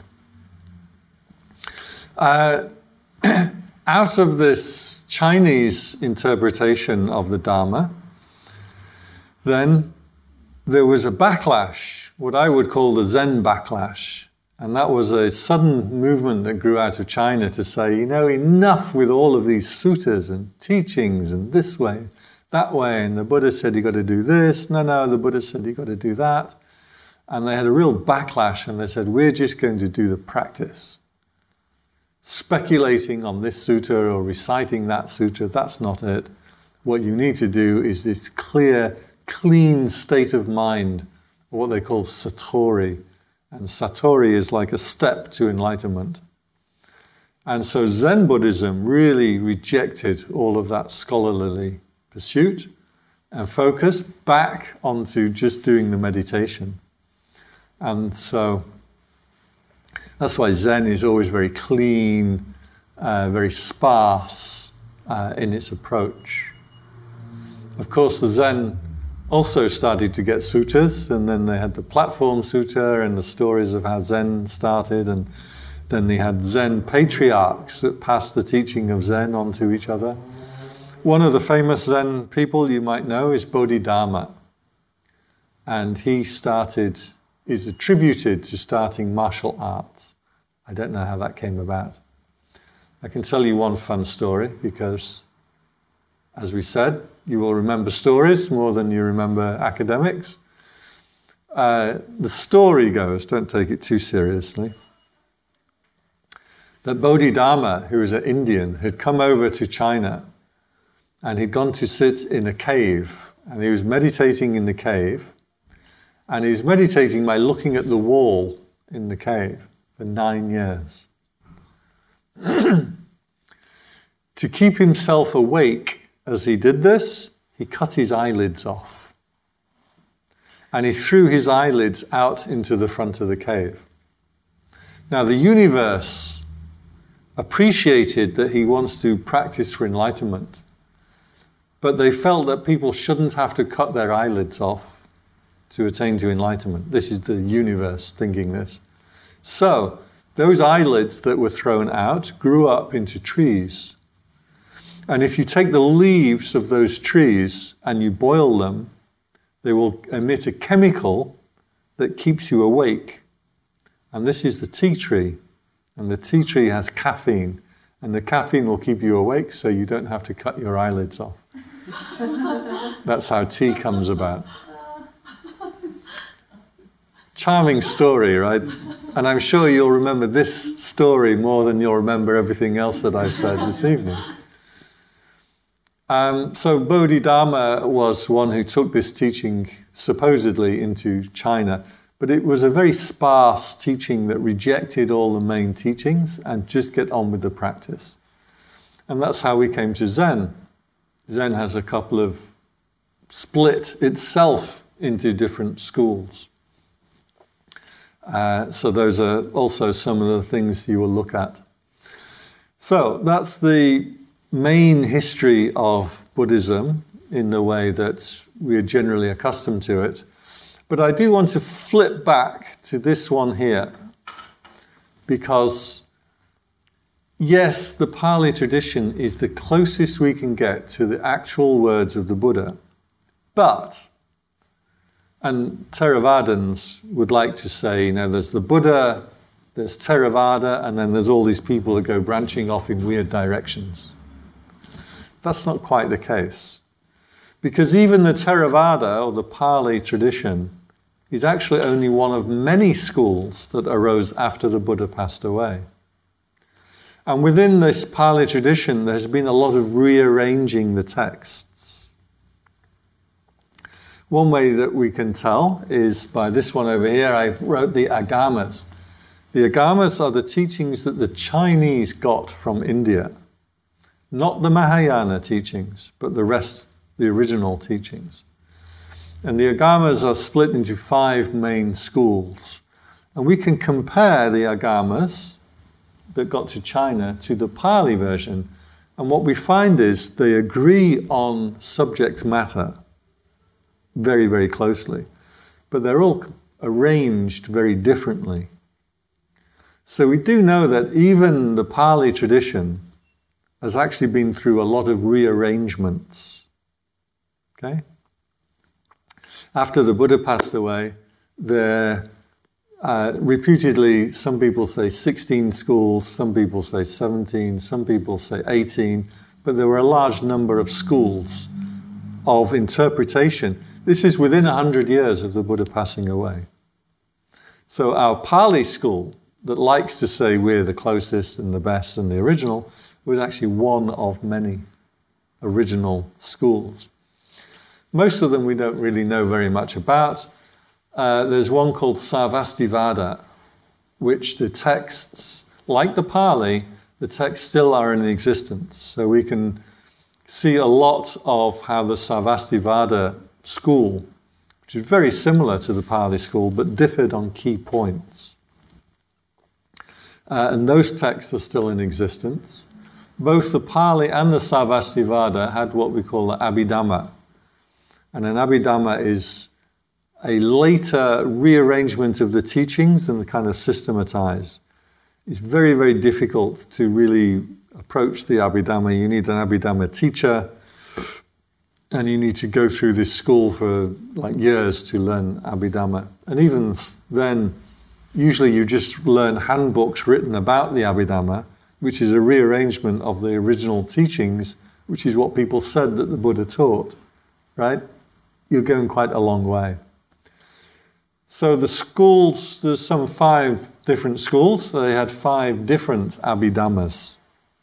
Speaker 1: Uh, out of this Chinese interpretation of the Dharma, then there was a backlash, what I would call the Zen backlash. And that was a sudden movement that grew out of China to say, you know, enough with all of these sutras and teachings and this way, that way. And the Buddha said, you got to do this. No, no, the Buddha said, you got to do that. And they had a real backlash, and they said, we're just going to do the practice. Speculating on this sutra or reciting that sutra, that's not it. What you need to do is this clear, clean state of mind, or what they call satori. And satori is like a step to enlightenment. And so Zen Buddhism really rejected all of that scholarly pursuit and focused back onto just doing the meditation. And so that's why Zen is always very clean, uh, very sparse uh, in its approach. Of course, the Zen also started to get sutras, and then they had the Platform Sutta and the stories of how Zen started, and then they had Zen patriarchs that passed the teaching of Zen on to each other. One of the famous Zen people you might know is Bodhidharma, and he started, is attributed to starting martial arts. I don't know how that came about. I can tell you one fun story, because, as we said, you will remember stories more than you remember academics. Uh, the story goes, don't take it too seriously, that Bodhidharma, who was an Indian, had come over to China, and he'd gone to sit in a cave, and he was meditating in the cave, and he was meditating by looking at the wall in the cave for nine years. To keep himself awake as he did this, he cut his eyelids off. And he threw his eyelids out into the front of the cave. Now the universe appreciated that he wants to practice for enlightenment, but they felt that people shouldn't have to cut their eyelids off to attain to enlightenment. This is the universe thinking this. So, those eyelids that were thrown out grew up into trees. And if you take the leaves of those trees and you boil them, they will emit a chemical that keeps you awake. And this is the tea tree. And the tea tree has caffeine. And the caffeine will keep you awake so you don't have to cut your eyelids off. That's how tea comes about. Charming story, right? And I'm sure you'll remember this story more than you'll remember everything else that I've said this evening. Um, so Bodhidharma was one who took this teaching supposedly into China, but it was a very sparse teaching that rejected all the main teachings and just get on with the practice. And that's how we came to Zen. Zen has a couple of split itself into different schools. Uh, so those are also some of the things you will look at. So that's the main history of Buddhism in the way that we are generally accustomed to it. But I do want to flip back to this one here, because yes, the Pali tradition is the closest we can get to the actual words of the Buddha, but, and Theravadins would like to say, you know, there's the Buddha, there's Theravada, and then there's all these people that go branching off in weird directions. That's not quite the case. Because even the Theravada, or the Pali tradition, is actually only one of many schools that arose after the Buddha passed away. And within this Pali tradition, there's been a lot of rearranging the texts. One way that we can tell is by this one over here. I wrote the Agamas. The Agamas are the teachings that the Chinese got from India. Not the Mahayana teachings, but the rest, the original teachings. And the Agamas are split into five main schools. And we can compare the Agamas that got to China to the Pali version. And what we find is they agree on subject matter very, very closely. But they're all arranged very differently. So we do know that even the Pali tradition has actually been through a lot of rearrangements. Okay? After the Buddha passed away, there uh, reputedly, some people say sixteen schools, some people say seventeen, some people say eighteen, but there were a large number of schools of interpretation. This is within one hundred years of the Buddha passing away. So our Pali school, that likes to say we're the closest and the best and the original, was actually one of many original schools. Most of them we don't really know very much about. Uh, there's one called Sarvastivada, which the texts, like the Pali, the texts still are in existence. So we can see a lot of how the Sarvastivada school, which is very similar to the Pali school, but differed on key points. Uh, and those texts are still in existence. Both the Pali and the Sarvastivada had what we call the Abhidhamma. And an Abhidhamma is a later rearrangement of the teachings and the kind of systematize. It's very, very difficult to really approach the Abhidhamma. You need an Abhidhamma teacher, and you need to go through this school for like years to learn Abhidhamma. And even then, usually you just learn handbooks written about the Abhidhamma, which is a rearrangement of the original teachings, which is what people said that the Buddha taught, right? You're going quite a long way. So the schools, there's some five different schools. So they had five different Abhidhammas.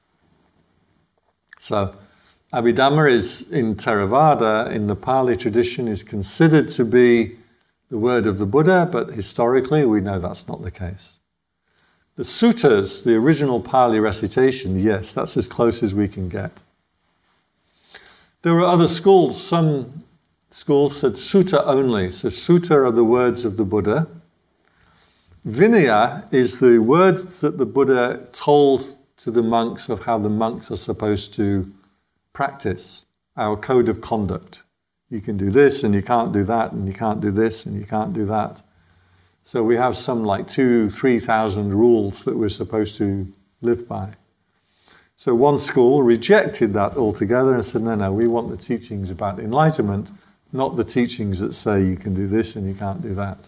Speaker 1: So Abhidhamma is in Theravada, in the Pali tradition, is considered to be the word of the Buddha, but historically we know that's not the case. The suttas, the original Pali recitation, yes, that's as close as we can get. There were other schools. Some schools said sutta only. So sutta are the words of the Buddha. Vinaya is the words that the Buddha told to the monks of how the monks are supposed to practice, our code of conduct. You can do this and you can't do that, and you can't do this and you can't do that. So we have some like two, three thousand rules that we're supposed to live by. So one school rejected that altogether and said, no, no, we want the teachings about enlightenment, not the teachings that say you can do this and you can't do that.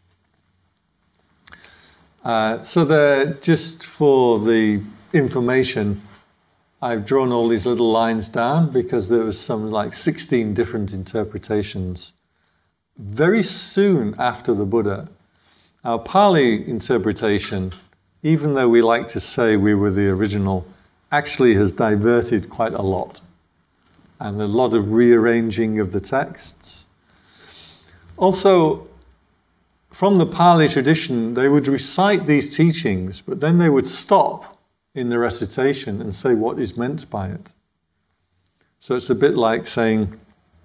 Speaker 1: Uh, so there, just for the information, I've drawn all these little lines down because there was some like sixteen different interpretations. Very soon after the Buddha, Our Pali interpretation, even though we like to say we were the original, actually has diverted quite a lot. And a lot of rearranging of the texts. Also, from the Pali tradition, they would recite these teachings, but then they would stop in the recitation and say what is meant by it. So it's a bit like saying,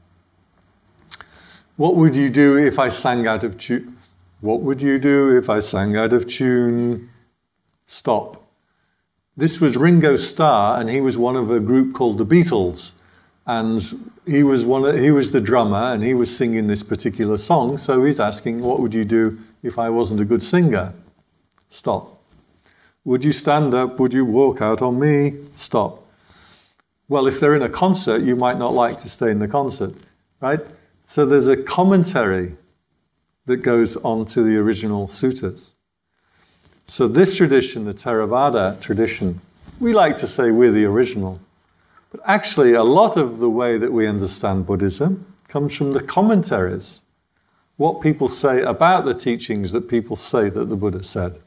Speaker 1: what would you do if I sang out of tune? What would you do if I sang out of tune? Stop. This was Ringo Starr, and he was one of a group called the Beatles. And he was one of, he was the drummer, and he was singing this particular song, so he's asking, what would you do if I wasn't a good singer? Stop. Would you stand up? Would you walk out on me? Stop. Well, if they're in a concert, you might not like to stay in the concert, right? So there's a commentary that goes on to the original suttas. So this tradition, the Theravada tradition, we like to say we're the original. But actually, a lot of the way that we understand Buddhism comes from the commentaries. What people say about the teachings that people say that the Buddha said.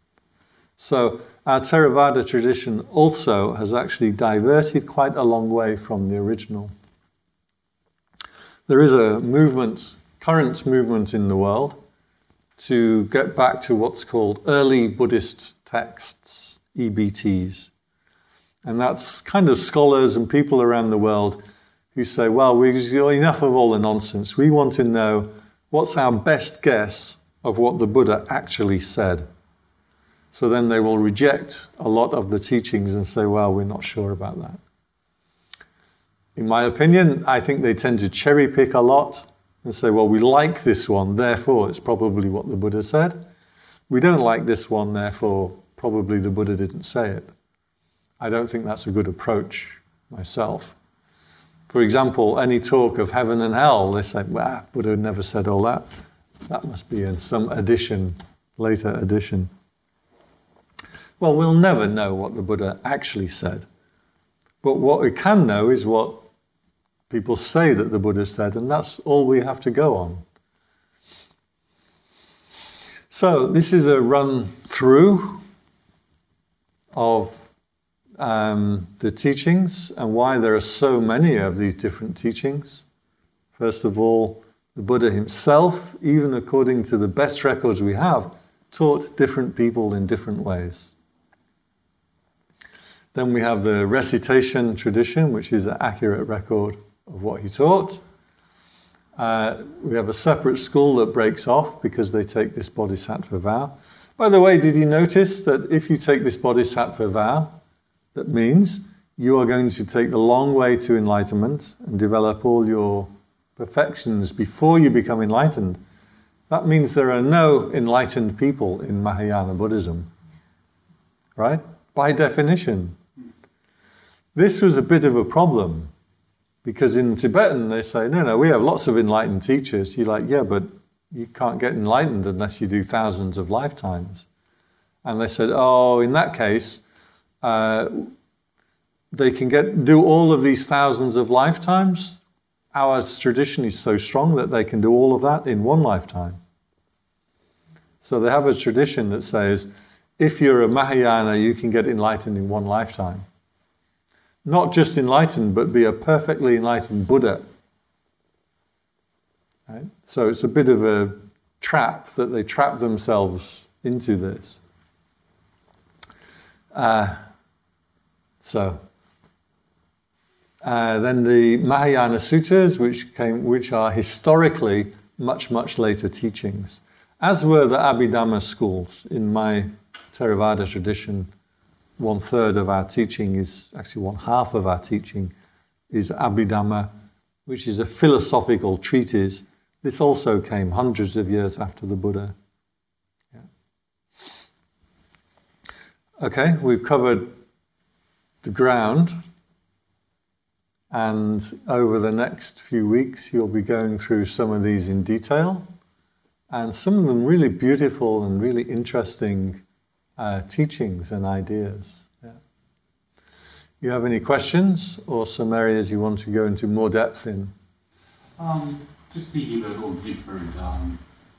Speaker 1: So our Theravada tradition also has actually diverted quite a long way from the original. There is a movement, current movement in the world, to get back to what's called early Buddhist texts, E B Ts. And that's kind of scholars and people around the world who say, well, we've got enough of all the nonsense. We want to know what's our best guess of what the Buddha actually said. So then they will reject a lot of the teachings and say, well, we're not sure about that. In my opinion, I think they tend to cherry pick a lot and say, well, we like this one, therefore it's probably what the Buddha said. We don't like this one, therefore probably the Buddha didn't say it. I don't think that's a good approach myself. For example, any talk of heaven and hell, they say, well, Buddha never said all that. That must be in some addition, later addition. Well, we'll never know what the Buddha actually said. But what we can know is what people say that the Buddha said, and that's all we have to go on. So this is a run through of um, the teachings and why there are so many of these different teachings. First of all, the Buddha himself, even according to the best records we have, taught different people in different ways. Then we have the recitation tradition, which is an accurate record of what he taught. Uh, we have a separate school that breaks off because they take this bodhisattva vow. By the way, did you notice that if you take this bodhisattva vow, that means you are going to take the long way to enlightenment and develop all your perfections before you become enlightened. That means there are no enlightened people in Mahayana Buddhism, right? By definition. This was a bit of a problem. Because in Tibetan, they say, no, no, we have lots of enlightened teachers. You're like, yeah, but you can't get enlightened unless you do thousands of lifetimes. And they said, oh, in that case, uh, they can get do all of these thousands of lifetimes. Our tradition is so strong that they can do all of that in one lifetime. So they have a tradition that says, if you're a Mahayana, you can get enlightened in one lifetime. Not just enlightened, but be a perfectly enlightened Buddha. Right? So it's a bit of a trap that they trap themselves into this. Uh, so uh, then the Mahayana Suttas, which came, which are historically much, much later teachings, as were the Abhidhamma schools. In my Theravada tradition, one third of our teaching is, actually one half of our teaching is Abhidhamma, which is a philosophical treatise. This also came hundreds of years after the Buddha. Yeah. Okay, we've covered the ground, and over the next few weeks you'll be going through some of these in detail, and some of them really beautiful and really interesting Uh, teachings and ideas. Yeah. You have any questions or some areas you want to go into more depth in?
Speaker 2: Um, just thinking a little deeper, um,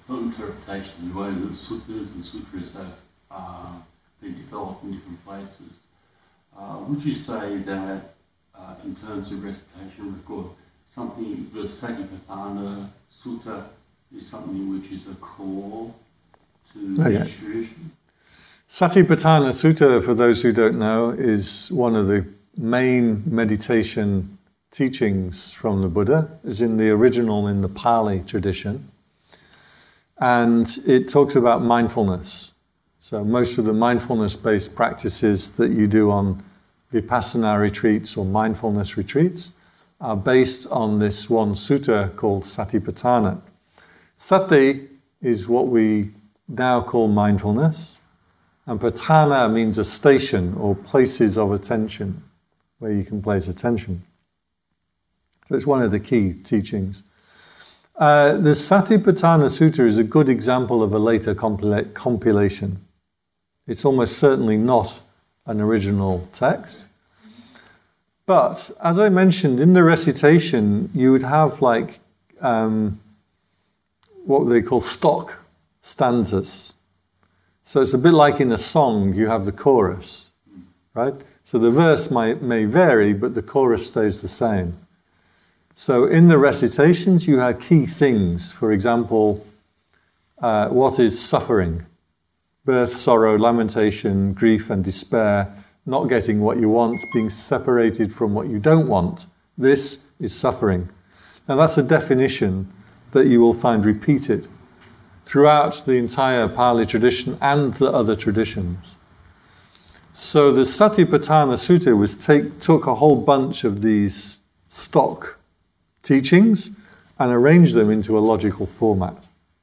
Speaker 2: not interpretation, the way that suttas and sutras have uh, been developed in different places. Uh, would you say that uh, in terms of recitation, we've got something, the Satipatthana Sutta is something which is a core to
Speaker 1: Okay.
Speaker 2: the tradition?
Speaker 1: Satipatthana Sutta, for those who don't know, is one of the main meditation teachings from the Buddha. It's in the original in the Pali tradition. And it talks about mindfulness. So most of the mindfulness-based practices that you do on Vipassana retreats or mindfulness retreats are based on this one sutta called Satipatthana. Sati is what we now call mindfulness, and patthana means a station or places of attention, where you can place attention. So it's one of the key teachings. Uh, the Satipatthana Sutta is a good example of a later compila- compilation. It's almost certainly not an original text. But, as I mentioned, in the recitation, you would have like um, what they call stock stanzas. So it's a bit like in a song, you have the chorus, right? So the verse might, may vary, but the chorus stays the same. So in the recitations, you have key things. For example, uh, what is suffering? Birth, sorrow, lamentation, grief and despair, not getting what you want, being separated from what you don't want. This is suffering. Now that's a definition that you will find repeated throughout the entire Pali tradition and the other traditions. So the Satipatthana Sutta was take, took a whole bunch of these stock teachings and arranged them into a logical format.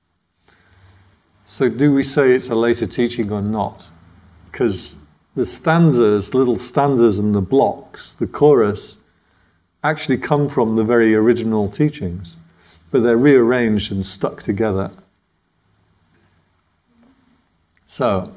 Speaker 1: So do we say it's a later teaching or not? Because the stanzas, little stanzas and the blocks, the chorus, actually come from the very original teachings, but they're rearranged and stuck together. So,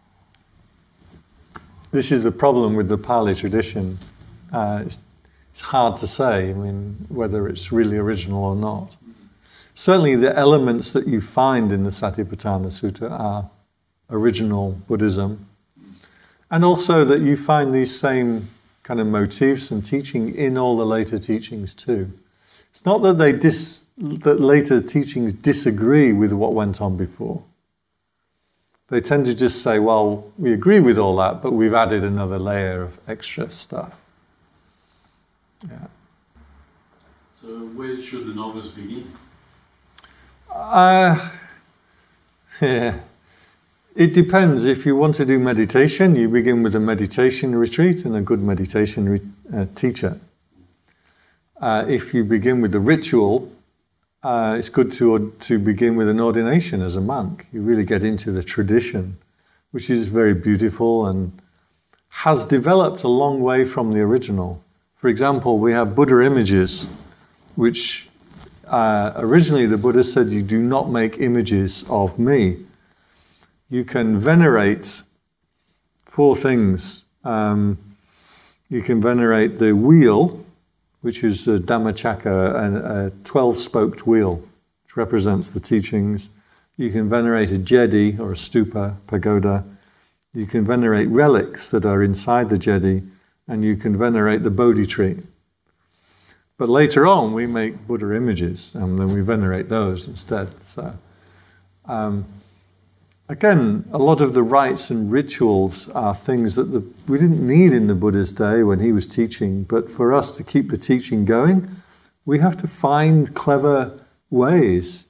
Speaker 1: this is the problem with the Pali tradition. Uh, it's, it's hard to say, I mean, whether it's really original or not. Certainly the elements that you find in the Satipatthana Sutta are original Buddhism, and also that you find these same kind of motifs and teaching in all the later teachings too. It's not that they dis, that later teachings disagree with what went on before. They tend to just say, well, we agree with all that, but we've added another layer of extra stuff. Yeah.
Speaker 2: So where should the novice begin?
Speaker 1: Uh, yeah. It depends. If you want to do meditation, you begin with a meditation retreat and a good meditation re- uh, teacher. Uh, if you begin with a ritual, uh, it's good to to begin with an ordination as a monk. You really get into the tradition, which is very beautiful and has developed a long way from the original. For example, we have Buddha images, which uh, originally the Buddha said, you do not make images of me. You can venerate four things. Um, you can venerate the wheel, which is a Dhammacakka, a twelve-spoked wheel, which represents the teachings. You can venerate a jedi or a stupa, pagoda. You can venerate relics that are inside the jedi, and you can venerate the Bodhi tree. But later on, we make Buddha images, and then we venerate those instead. So, um, again, a lot of the rites and rituals are things that the, we didn't need in the Buddha's day when he was teaching, but for us to keep the teaching going, we have to find clever ways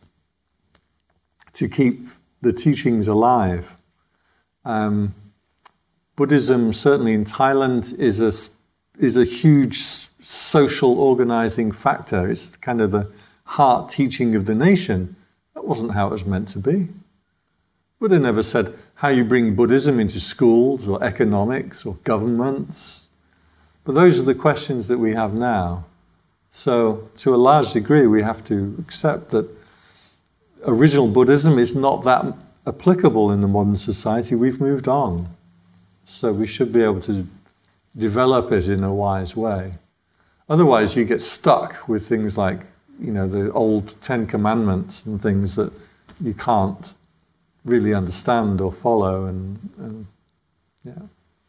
Speaker 1: to keep the teachings alive. Um, Buddhism, certainly in Thailand, is a, is a huge social organizing factor. It's kind of the heart teaching of the nation. That wasn't how it was meant to be. Buddha never said how you bring Buddhism into schools or economics or governments. But those are the questions that we have now. So, to a large degree, we have to accept that original Buddhism is not that applicable in the modern society. We've moved on. So we should be able to develop it in a wise way. Otherwise, you get stuck with things like, you know, the old Ten Commandments and things that you can't really understand or follow, and, and yeah.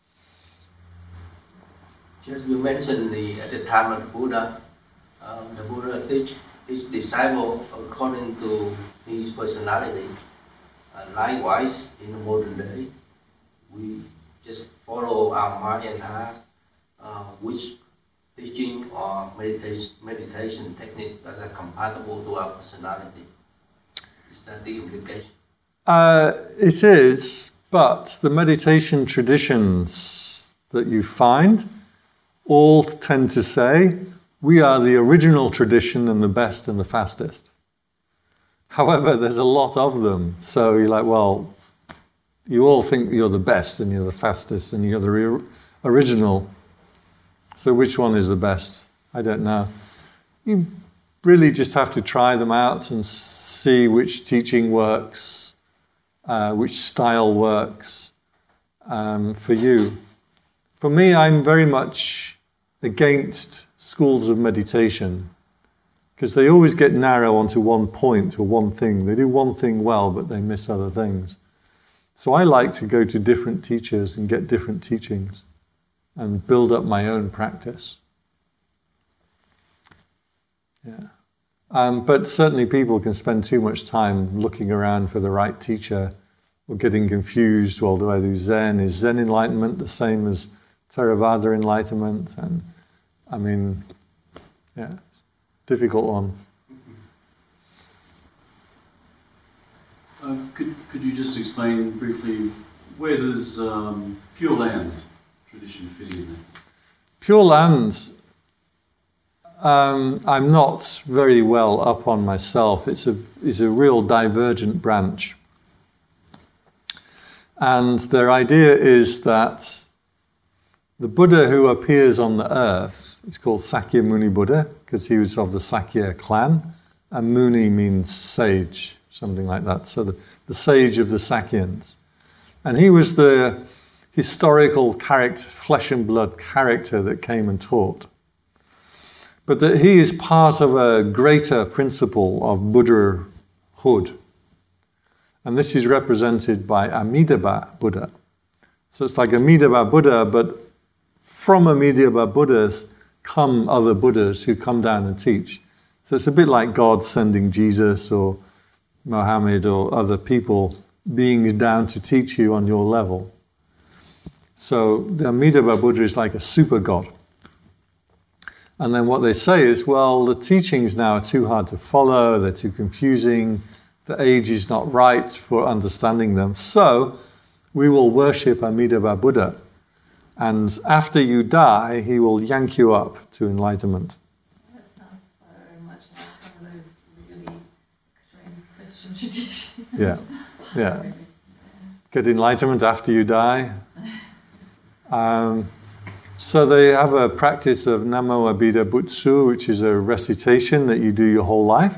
Speaker 3: Just you mentioned the at the time of the Buddha, um, the Buddha teach his disciple according to his personality. Uh, likewise, in the modern day, we just follow our mind and heart, uh, which teaching or meditation meditation technique that are compatible to our personality. Is that the implication?
Speaker 1: Uh, it is, but the meditation traditions that you find all tend to say, we are the original tradition and the best and the fastest. However, there's a lot of them. So you're like, well, you all think you're the best and you're the fastest and you're the re- original. So which one is the best? I don't know. You really just have to try them out and see which teaching works, uh, which style works um, for you. For me, I'm very much against schools of meditation, because they always get narrow onto one point or one thing. They do one thing well, but they miss other things. So I like to go to different teachers and get different teachings and build up my own practice. Yeah. Um, but certainly people can spend too much time looking around for the right teacher or getting confused. Well, do I do Zen? Is Zen enlightenment the same as Theravada enlightenment? And I mean, yeah. Difficult one.
Speaker 2: Uh, could, could you just explain briefly, where does um, Pure Land tradition fit in there?
Speaker 1: Pure Land, um, I'm not very well up on myself. It's a, it's a real divergent branch. And their idea is that the Buddha who appears on the earth is called Sakyamuni Buddha, because he was of the Sakya clan, and Muni means sage, something like that. So the, the sage of the Sakyans. And he was the historical character, flesh and blood character that came and taught. But that he is part of a greater principle of Buddhahood. And this is represented by Amitabha Buddha. So it's like Amitabha Buddha, but from Amitabha Buddhas come other Buddhas who come down and teach. So it's a bit like God sending Jesus or Muhammad or other people, beings down to teach you on your level. So the Amitabha Buddha is like a super God. And then what they say is, well, the teachings now are too hard to follow, they're too confusing, the age is not right for understanding them, so we will worship Amitabha Buddha. And after you die, he will yank you up to enlightenment.
Speaker 4: That sounds so much like some of those really extreme Christian traditions.
Speaker 1: Yeah, yeah. Get enlightenment after you die. Um, so they have a practice of Namo Abhida Butsu, which is a recitation that you do your whole life.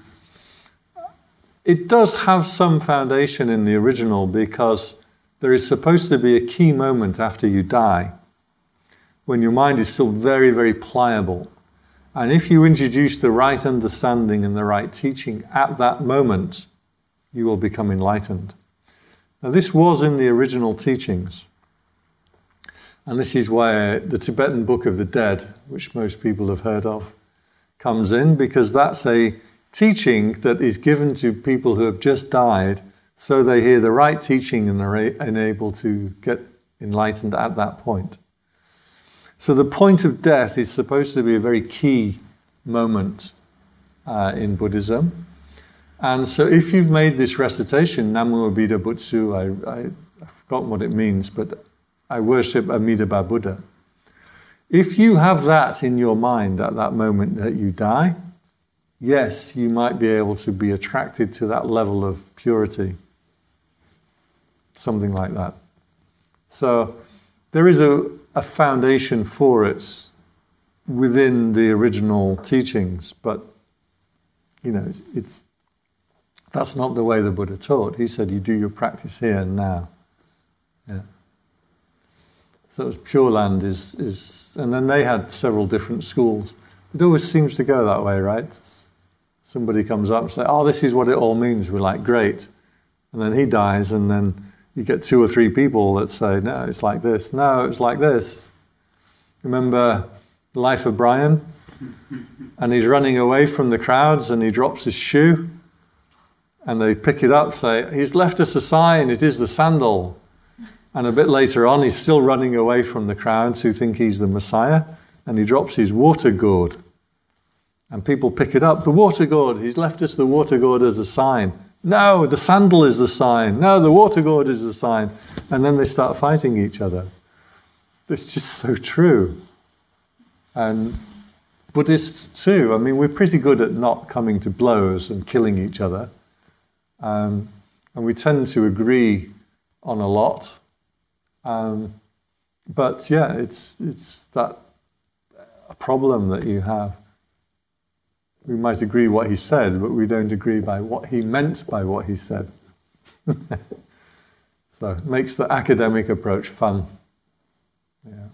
Speaker 1: It does have some foundation in the original, because there is supposed to be a key moment after you die when your mind is still very, very pliable. And if you introduce the right understanding and the right teaching at that moment, you will become enlightened. Now, this was in the original teachings. And this is why the Tibetan Book of the Dead, which most people have heard of, comes in, because that's a teaching that is given to people who have just died, so they hear the right teaching and are able to get enlightened at that point. So the point of death is supposed to be a very key moment uh, in Buddhism. And so if you've made this recitation, Namo Abhida Butsu, I, I, I've forgotten what it means, but I worship Amitabha Buddha. If you have that in your mind at that moment that you die, yes, you might be able to be attracted to that level of purity. Something like that. So there is a, a foundation for it within the original teachings, but you know, it's, it's that's not the way the Buddha taught. He said you do your practice here and now. Yeah. So it was Pure Land is is, and then they had several different schools. It always seems to go that way, right? somebody comes up and says, oh, this is what it all means. We're like, great. And then he dies, and then you get two or three people that say, no, it's like this. No, it's like this. Remember The Life of Brian? And he's running away from the crowds, and he drops his shoe. And they pick it up, say, he's left us a sign, it is the sandal. And a bit later on, he's still running away from the crowds who think he's the Messiah, and he drops his water gourd. And people pick it up, the water gourd, he's left us the water gourd as a sign. No, the sandal is the sign. No, the water gourd is the sign. And then they start fighting each other. It's just so true. And Buddhists too, I mean, we're pretty good at not coming to blows and killing each other. Um, and we tend to agree on a lot. Um, but yeah, it's it's that problem that you have. We might agree what he said, but we don't agree by what he meant by what he said. So it makes the academic approach fun. Yeah.